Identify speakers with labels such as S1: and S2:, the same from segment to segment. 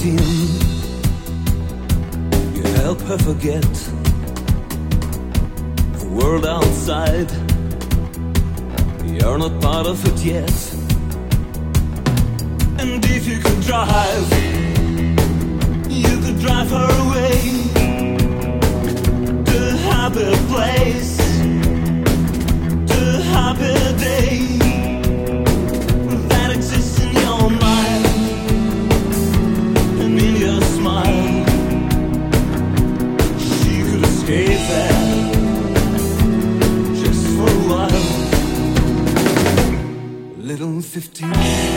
S1: 15, you help her forget the world outside. You're not part of it yet. And if you could drive, you could drive her away to a happy place, to a happy day that exists in your mind and in your smile. She could escape there just for a while. Little 15.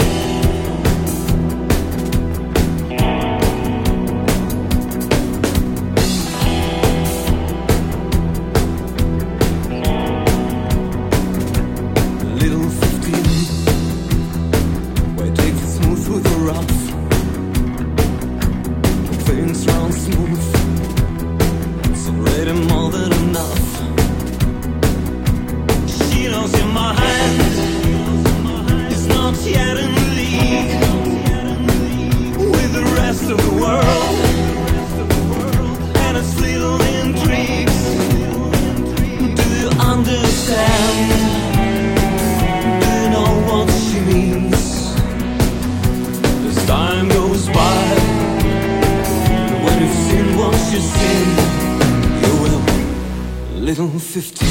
S1: Little 15.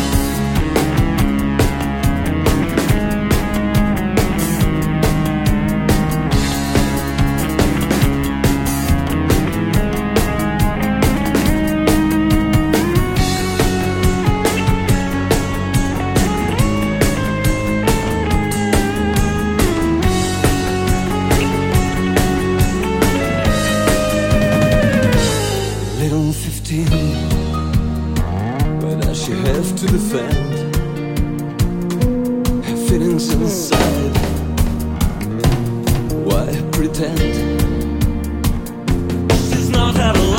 S1: Little 15. Why does she have to defend her feelings inside? Why pretend she's not had a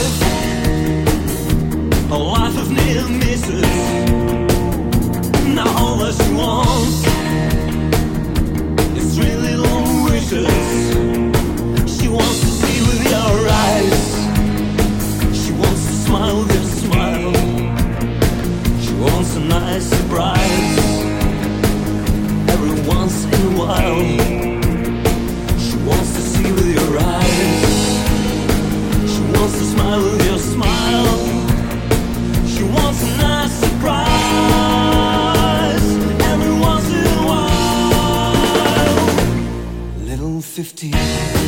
S1: life of near misses? Now all that she wants is 3 little wishes. She wants to see with your eyes, she wants to smile with your smile, she wants a nice surprise every once in a while. She wants to see with your eyes, she wants to smile with your smile, she wants a nice surprise every once in a while. Little 15.